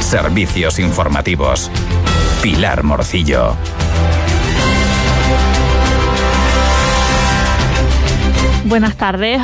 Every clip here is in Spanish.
Servicios informativos. Pilar Morcillo. Buenas tardes,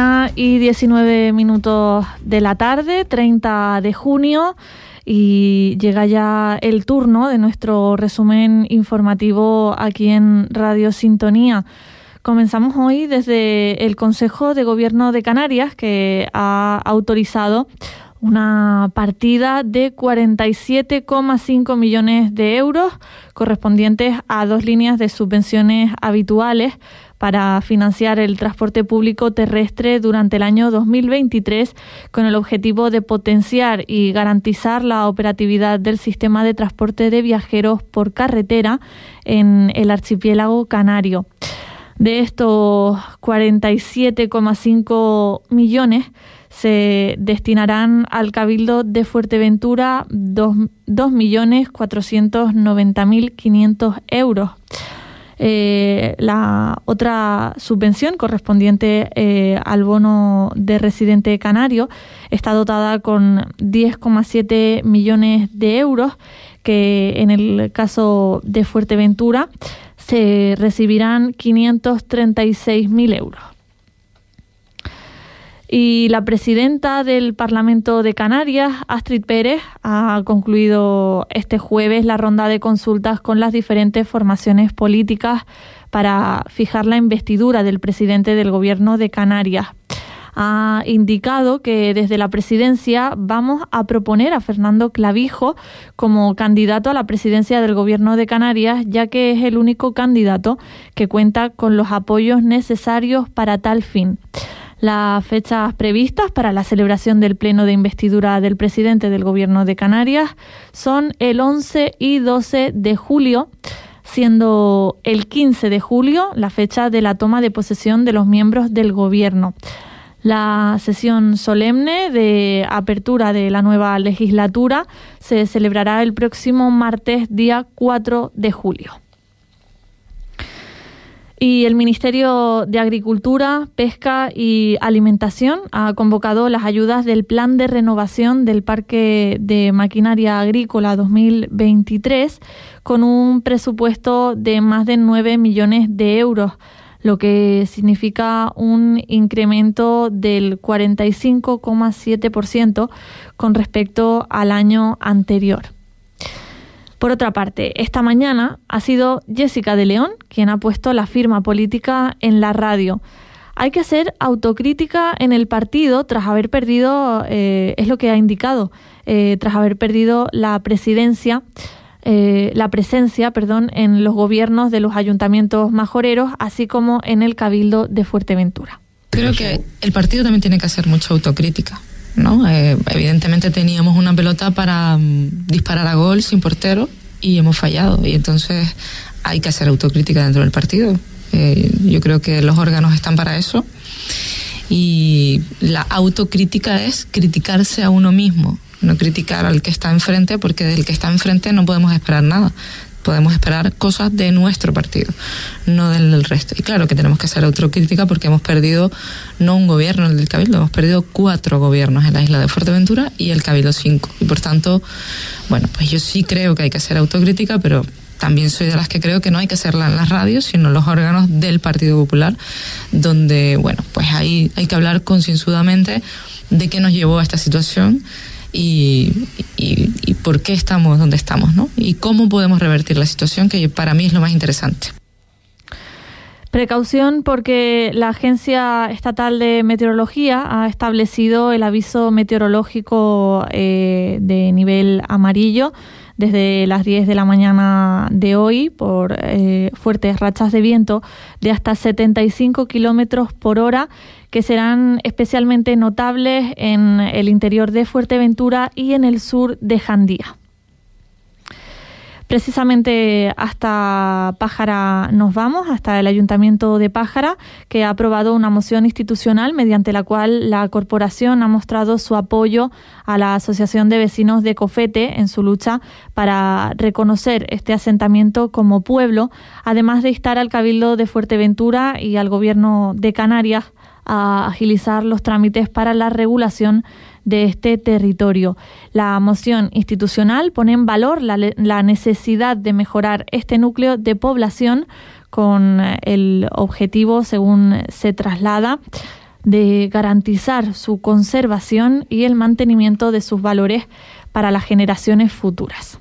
1:19 de la tarde, 30 de junio, y llega ya el turno de nuestro resumen informativo aquí en Radio Sintonía. Comenzamos hoy desde el Consejo de Gobierno de Canarias, que ha autorizado una partida de 47,5 millones de euros correspondientes a 2 líneas de subvenciones habituales para financiar el transporte público terrestre durante el año 2023, con el objetivo de potenciar y garantizar la operatividad del sistema de transporte de viajeros por carretera en el archipiélago canario. De estos 47,5 millones, se destinarán al Cabildo de Fuerteventura 2.490.500 euros. La otra subvención correspondiente al bono de residente canario está dotada con 10,7 millones de euros, que en el caso de Fuerteventura se recibirán 536.000 euros. Y la presidenta del Parlamento de Canarias, Astrid Pérez, ha concluido este jueves la ronda de consultas con las diferentes formaciones políticas para fijar la investidura del presidente del Gobierno de Canarias. Ha indicado que desde la presidencia vamos a proponer a Fernando Clavijo como candidato a la presidencia del Gobierno de Canarias, ya que es el único candidato que cuenta con los apoyos necesarios para tal fin. Las fechas previstas para la celebración del pleno de investidura del presidente del Gobierno de Canarias son el 11 y 12 de julio, siendo el 15 de julio la fecha de la toma de posesión de los miembros del Gobierno. La sesión solemne de apertura de la nueva legislatura se celebrará el próximo martes, día 4 de julio. Y el Ministerio de Agricultura, Pesca y Alimentación ha convocado las ayudas del Plan de Renovación del Parque de Maquinaria Agrícola 2023 con un presupuesto de más de 9 millones de euros, lo que significa un incremento del 45,7% con respecto al año anterior. Por otra parte, esta mañana ha sido Jessica de León quien ha puesto la firma política en la radio. Hay que hacer autocrítica en el partido tras haber perdido, es lo que ha indicado, tras haber perdido la presencia en los gobiernos de los ayuntamientos majoreros, así como en el Cabildo de Fuerteventura. Creo que el partido también tiene que hacer mucha autocrítica, ¿no? Evidentemente teníamos una pelota para disparar a gol sin portero y hemos fallado, y entonces hay que hacer autocrítica dentro del partido. Yo creo que los órganos están para eso, y la autocrítica es criticarse a uno mismo, no criticar al que está enfrente, porque del que está enfrente no podemos esperar nada. Podemos esperar cosas de nuestro partido, no del resto. Y claro que tenemos que hacer autocrítica porque hemos perdido no un gobierno, el del Cabildo, hemos perdido 4 gobiernos en la isla de Fuerteventura y el Cabildo 5. Y por tanto, bueno, pues yo sí creo que hay que hacer autocrítica, pero también soy de las que creo que no hay que hacerla en las radios, sino en los órganos del Partido Popular, donde, bueno, pues ahí hay que hablar concienzudamente de qué nos llevó a esta situación y por qué estamos donde estamos, ¿no? Y cómo podemos revertir la situación, que para mí es lo más interesante. Precaución porque la Agencia Estatal de Meteorología ha establecido el aviso meteorológico de nivel amarillo desde las 10 de la mañana de hoy por fuertes rachas de viento de hasta 75 kilómetros por hora, que serán especialmente notables en el interior de Fuerteventura y en el sur de Jandía. Precisamente hasta Pájara nos vamos, hasta el Ayuntamiento de Pájara, que ha aprobado una moción institucional mediante la cual la corporación ha mostrado su apoyo a la Asociación de Vecinos de Cofete en su lucha para reconocer este asentamiento como pueblo, además de instar al Cabildo de Fuerteventura y al Gobierno de Canarias a agilizar los trámites para la regulación de este territorio. La moción institucional pone en valor la necesidad de mejorar este núcleo de población con el objetivo, según se traslada, de garantizar su conservación y el mantenimiento de sus valores para las generaciones futuras.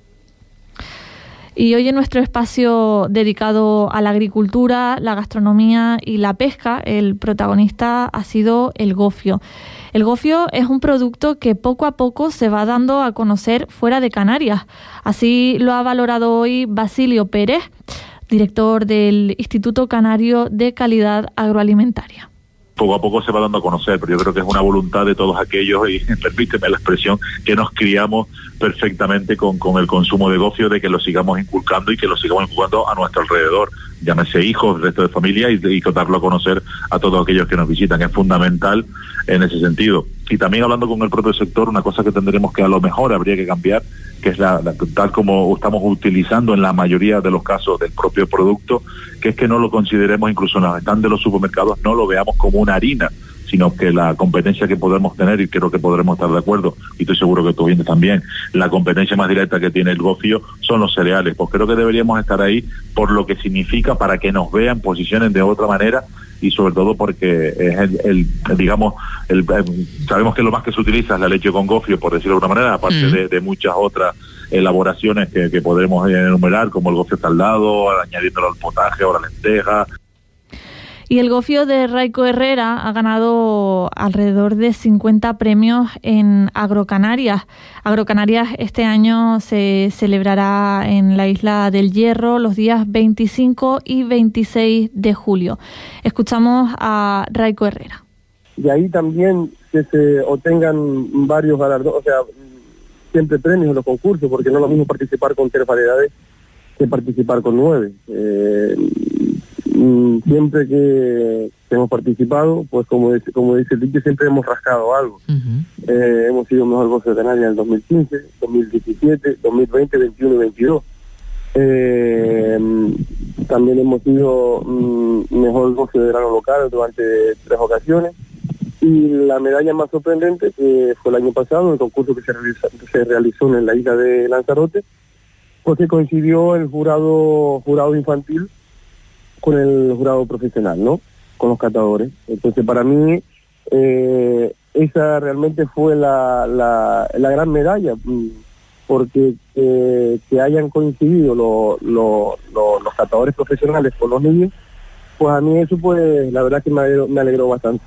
Y hoy en nuestro espacio dedicado a la agricultura, la gastronomía y la pesca, el protagonista ha sido el gofio. El gofio es un producto que poco a poco se va dando a conocer fuera de Canarias. Así lo ha valorado hoy Basilio Pérez, director del Instituto Canario de Calidad Agroalimentaria. Poco a poco se va dando a conocer, pero yo creo que es una voluntad de todos aquellos, y permíteme la expresión, que nos criamos perfectamente con el consumo de gofio, de que lo sigamos inculcando y que lo sigamos inculcando a nuestro alrededor, llámese hijos, resto de familia, y darlo a conocer a todos aquellos que nos visitan. Es fundamental en ese sentido. Y también hablando con el propio sector, una cosa que tendremos que a lo mejor habría que cambiar, que es tal como estamos utilizando en la mayoría de los casos del propio producto, que es que no lo consideremos, incluso en los stands de los supermercados, no lo veamos como una harina, sino que la competencia que podemos tener, y creo que podremos estar de acuerdo, y estoy seguro que tú oyentes también, la competencia más directa que tiene el gofio son los cereales. Pues creo que deberíamos estar ahí por lo que significa, para que nos vean, posicionen de otra manera, y sobre todo porque es sabemos que lo más que se utiliza es la leche con gofio, por decirlo de alguna manera, aparte de muchas otras elaboraciones que podremos enumerar, como el gofio caldado, añadiéndolo al potaje o a la lenteja. Y el gofio de Raico Herrera ha ganado alrededor de 50 premios en Agrocanarias. Agrocanarias este año se celebrará en la Isla del Hierro los días 25 y 26 de julio. Escuchamos a Raico Herrera. Y ahí también que se obtengan varios galardones, o sea, siempre premios en los concursos, porque no es lo mismo participar con 3 variedades que participar con 9. Siempre que hemos participado, pues como dice el dicho, siempre hemos rascado algo. Hemos sido mejor gofio de Canarias en el 2015, 2017, 2020, 21 y 22. También hemos sido mejor gofio de grano local durante 3 ocasiones. Y la medalla más sorprendente, que fue el año pasado, el concurso que se realizó en la isla de Lanzarote, pues que coincidió el jurado infantil con el jurado profesional, ¿no? Con los catadores. Entonces, para mí, esa realmente fue la gran medalla, porque que hayan coincidido los catadores profesionales con los niños, pues a mí eso, pues, la verdad que me alegró bastante.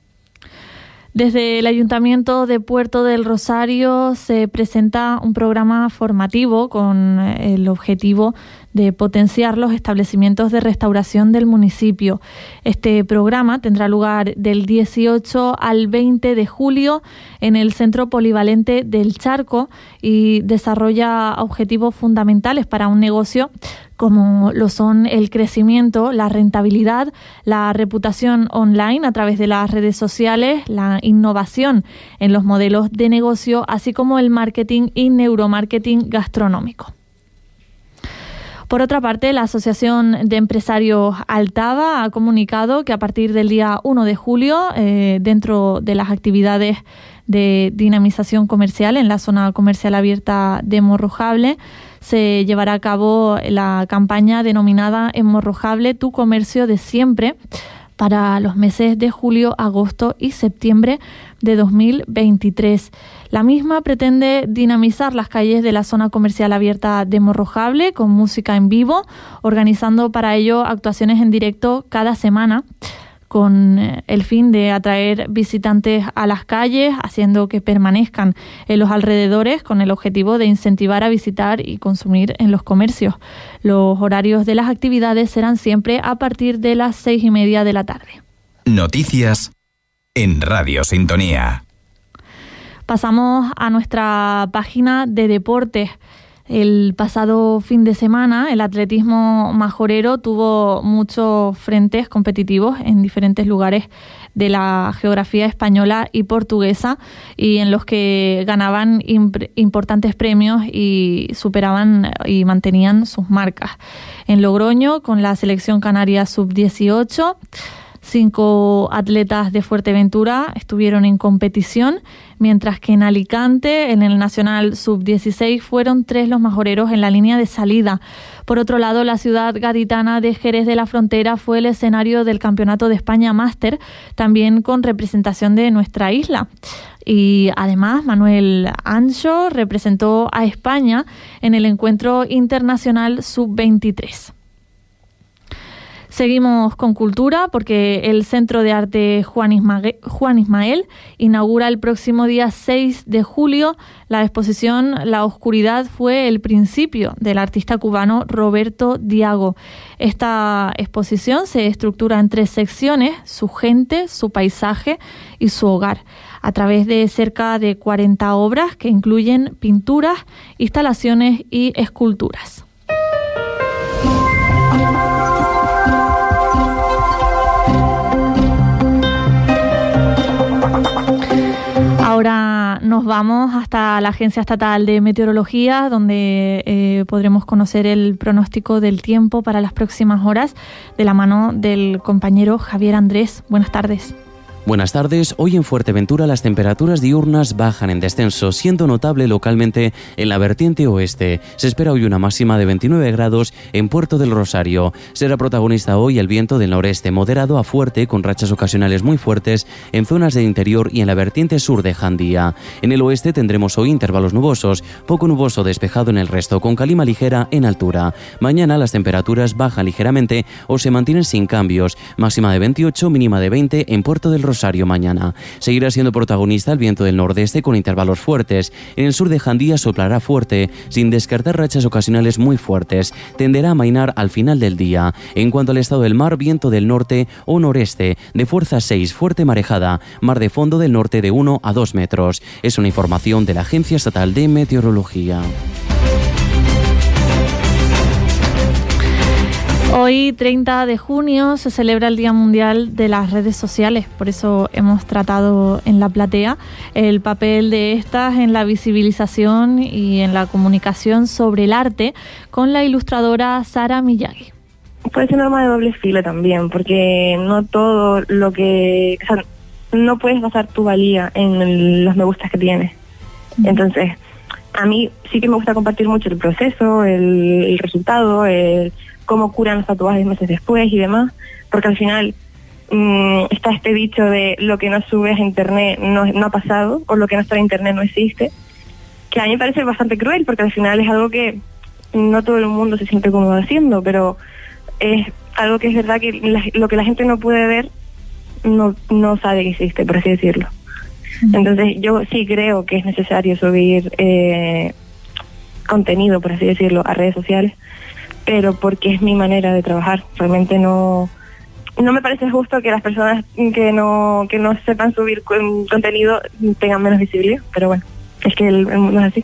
Desde el Ayuntamiento de Puerto del Rosario se presenta un programa formativo con el objetivo de potenciar los establecimientos de restauración del municipio. Este programa tendrá lugar del 18 al 20 de julio en el Centro Polivalente del Charco y desarrolla objetivos fundamentales para un negocio como lo son el crecimiento, la rentabilidad, la reputación online a través de las redes sociales, la innovación en los modelos de negocio, así como el marketing y neuromarketing gastronómico. Por otra parte, la Asociación de Empresarios Altava ha comunicado que a partir del día 1 de julio, dentro de las actividades de dinamización comercial en la zona comercial abierta de Morrojable, se llevará a cabo la campaña denominada Enmorrojable Tu Comercio de Siempre para los meses de julio, agosto y septiembre de 2023. La misma pretende dinamizar las calles de la zona comercial abierta de Morrojable con música en vivo, organizando para ello actuaciones en directo cada semana, con el fin de atraer visitantes a las calles, haciendo que permanezcan en los alrededores, con el objetivo de incentivar a visitar y consumir en los comercios. Los horarios de las actividades serán siempre a partir de las 6:30 de la tarde. Noticias en Radio Sintonía. Pasamos a nuestra página de deportes. El pasado fin de semana el atletismo majorero tuvo muchos frentes competitivos en diferentes lugares de la geografía española y portuguesa, y en los que ganaban importantes premios y superaban y mantenían sus marcas. En Logroño, con la selección canaria sub-18, 5 atletas de Fuerteventura estuvieron en competición, mientras que en Alicante, en el Nacional Sub-16, fueron 3 los majoreros en la línea de salida. Por otro lado, la ciudad gaditana de Jerez de la Frontera fue el escenario del Campeonato de España Máster, también con representación de nuestra isla. Y además, Manuel Ancho representó a España en el encuentro internacional Sub-23. Seguimos con cultura porque el Centro de Arte Juan Ismael inaugura el próximo día 6 de julio la exposición La oscuridad fue el principio del artista cubano Roberto Diago. Esta exposición se estructura en 3 secciones: su gente, su paisaje y su hogar, a través de cerca de 40 obras que incluyen pinturas, instalaciones y esculturas. Ahora nos vamos hasta la Agencia Estatal de Meteorología, donde podremos conocer el pronóstico del tiempo para las próximas horas de la mano del compañero Javier Andrés. Buenas tardes. Buenas tardes. Hoy en Fuerteventura las temperaturas diurnas bajan en descenso, siendo notable localmente en la vertiente oeste. Se espera hoy una máxima de 29 grados en Puerto del Rosario. Será protagonista hoy el viento del noreste moderado a fuerte, con rachas ocasionales muy fuertes en zonas del interior y en la vertiente sur de Jandía. En el oeste tendremos hoy intervalos nubosos, poco nuboso despejado en el resto, con calima ligera en altura. Mañana las temperaturas bajan ligeramente o se mantienen sin cambios. Máxima de 28, mínima de 20 en Puerto del Rosario mañana. Seguirá siendo protagonista el viento del nordeste con intervalos fuertes. En el sur de Jandía soplará fuerte, sin descartar rachas ocasionales muy fuertes. Tenderá a amainar al final del día. En cuanto al estado del mar, viento del norte o noreste, de fuerza 6, fuerte marejada, mar de fondo del norte de 1 a 2 metros. Es una información de la Agencia Estatal de Meteorología. Hoy, 30 de junio, se celebra el Día Mundial de las Redes Sociales. Por eso hemos tratado en La Platea el papel de estas en la visibilización y en la comunicación sobre el arte con la ilustradora Sara Miyagi. Puede ser un arma de doble filo también, porque no todo lo que... O sea, no puedes basar tu valía en los me gustas que tienes. Entonces, a mí sí que me gusta compartir mucho el proceso, el resultado, cómo curan los tatuajes meses después y demás, porque al final está este dicho de lo que no subes a internet no ha pasado, o lo que no está en internet no existe, que a mí me parece bastante cruel, porque al final es algo que no todo el mundo se siente cómodo haciendo, pero es algo que es verdad que lo que la gente no puede ver no sabe que existe, por así decirlo. Entonces yo sí creo que es necesario subir contenido, por así decirlo, a redes sociales, pero porque es mi manera de trabajar. Realmente no me parece justo que las personas que no sepan subir contenido tengan menos visibilidad, pero bueno, es que el mundo es así.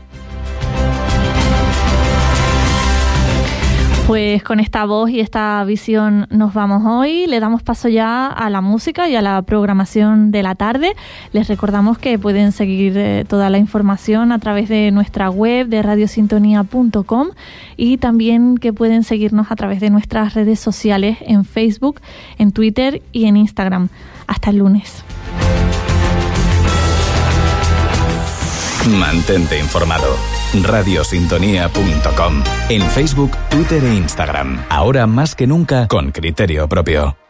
Pues con esta voz y esta visión nos vamos hoy. Le damos paso ya a la música y a la programación de la tarde. Les recordamos que pueden seguir toda la información a través de nuestra web de radiosintonía.com y también que pueden seguirnos a través de nuestras redes sociales en Facebook, en Twitter y en Instagram. Hasta el lunes. Mantente informado. Radiosintonía.com. En Facebook, Twitter e Instagram. Ahora más que nunca con criterio propio.